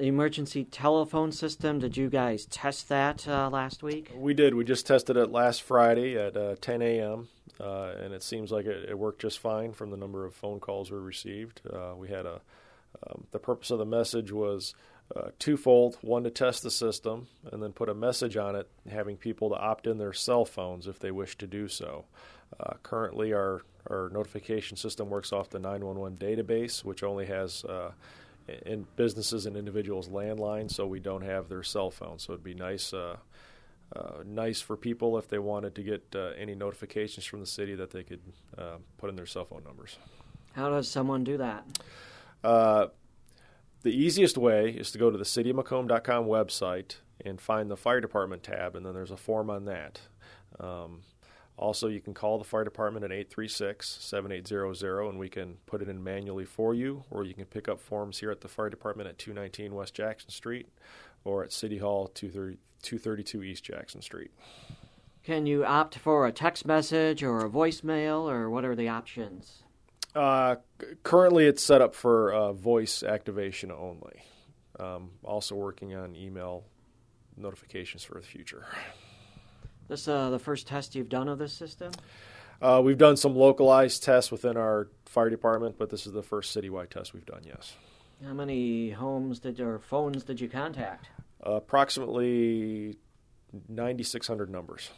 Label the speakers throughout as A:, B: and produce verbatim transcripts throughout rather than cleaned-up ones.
A: The emergency telephone system, did you guys test that uh, last week?
B: We did. We just tested it last Friday at uh, ten a.m., uh, and it seems like it, it worked just fine from the number of phone calls we received. Uh, we had a um, the purpose of the message was uh, twofold: one, to test the system, and then put a message on it having people to opt in their cell phones if they wish to do so. Uh, currently, our, our notification system works off the nine one one database, which only has uh, in businesses and individuals' landlines, so we don't have their cell phone. So it'd be nice, uh, uh, nice for people if they wanted to get uh, any notifications from the city that they could uh, put in their cell phone numbers.
A: How does someone do that?
B: Uh, the easiest way is to go to the city of macomb dot com website and find the fire department tab, and then there's a form on that. Um, Also, you can call the fire department at eight three six, seven eight zero zero, and we can put it in manually for you, or you can pick up forms here at the fire department at two nineteen West Jackson Street or at City Hall, two thirty-two East Jackson Street.
A: Can you opt for a text message or a voicemail, or what are the options?
B: Uh, currently, it's set up for uh, voice activation only. Um, also working on email notifications for the future.
A: This uh, the first test you've done of this system?
B: Uh, we've done some localized tests within our fire department, but this is the first citywide test we've done, yes.
A: How many homes did or phones did you contact?
B: Uh, approximately ninety-six hundred numbers.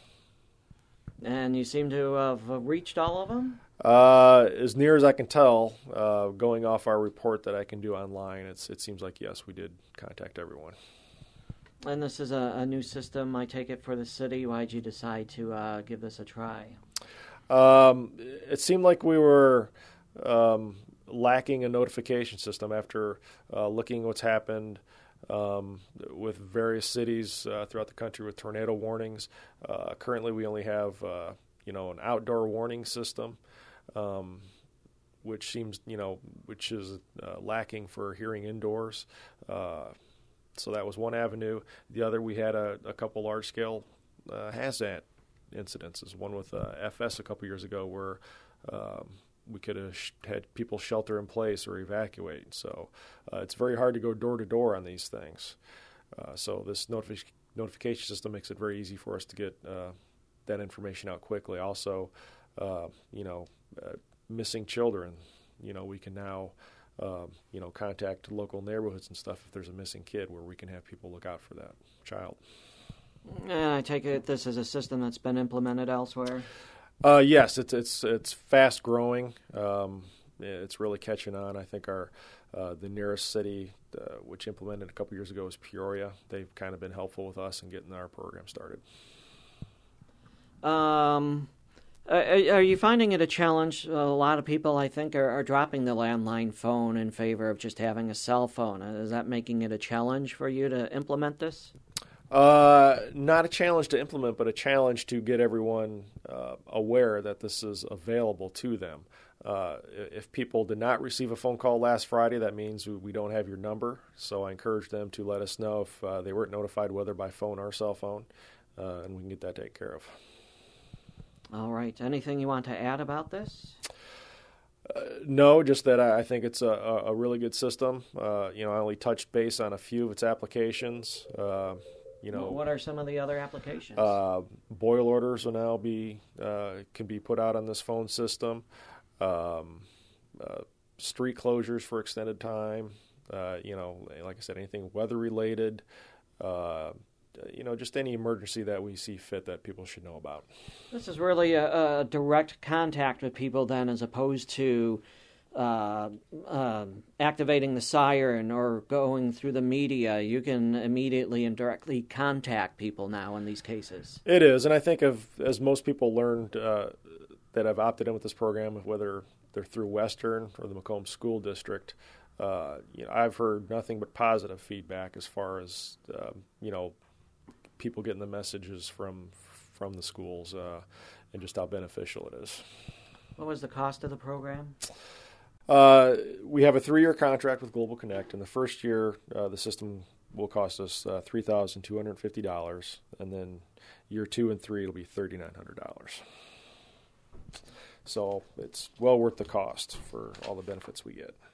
A: And you seem to have reached all of them?
B: Uh, as near as I can tell, uh, going off our report that I can do online, it's, it seems like, yes, we did contact everyone.
A: And this is a, a new system, I take it, for the city. Why did you decide to uh, give this a try?
B: Um, it seemed like we were um, lacking a notification system after uh, looking at what's happened um, with various cities uh, throughout the country with tornado warnings. Uh, currently, we only have uh, you know an outdoor warning system, um, which seems you know which is uh, lacking for hearing indoors. Uh, So that was one avenue. The other, we had a, a couple large-scale uh, hazmat incidences. One with uh, F S a couple years ago where um, we could have sh- had people shelter in place or evacuate. So uh, it's very hard to go door-to-door on these things. Uh, so this notifi- notification system makes it very easy for us to get uh, that information out quickly. Also, uh, you know, uh, missing children, you know, we can now Um, you know, contact local neighborhoods and stuff if there's a missing kid where we can have people look out for that child.
A: And I take it this is a system that's been implemented elsewhere?
B: Uh, yes, it's it's it's fast growing. Um, it's really catching on. I think our uh, the nearest city, uh, which implemented a couple years ago, is Peoria. They've kind of been helpful with us in getting our program started.
A: Um. Are you finding it a challenge? A lot of people, I think, are, are dropping the landline phone in favor of just having a cell phone. Is that making it a challenge for you to implement this?
B: Uh, not a challenge to implement, but a challenge to get everyone uh, aware that this is available to them. Uh, if people did not receive a phone call last Friday, that means we don't have your number. So I encourage them to let us know if uh, they weren't notified, whether by phone or cell phone, uh, and we can get that taken care of.
A: All right. Anything you want to add about this?
B: Uh, no, just that I, I think it's a, a really good system. Uh, you know, I only touched base on a few of its applications. Uh, you know,
A: what are some of the other applications?
B: Uh, boil orders will now be uh, can be put out on this phone system. Um, uh, street closures for extended time. Uh, you know, like I said, anything weather related. Uh, you know, just any emergency that we see fit that people should know about.
A: This is really a, a direct contact with people then, as opposed to uh, uh, activating the siren or going through the media. You can immediately and directly contact people now in these cases.
B: It is, and I think of, as most people learned uh, that have opted in with this program, whether they're through Western or the Macomb School District, uh, you know, I've heard nothing but positive feedback as far as, uh, you know, people getting the messages from from the schools uh, and just how beneficial it is.
A: What was the cost of the program?
B: Uh, we have a three-year contract with Global Connect. In the first year, uh, the system will cost us uh, three thousand two hundred fifty dollars, and then year two and three, it'll be three thousand nine hundred dollars. So it's well worth the cost for all the benefits we get.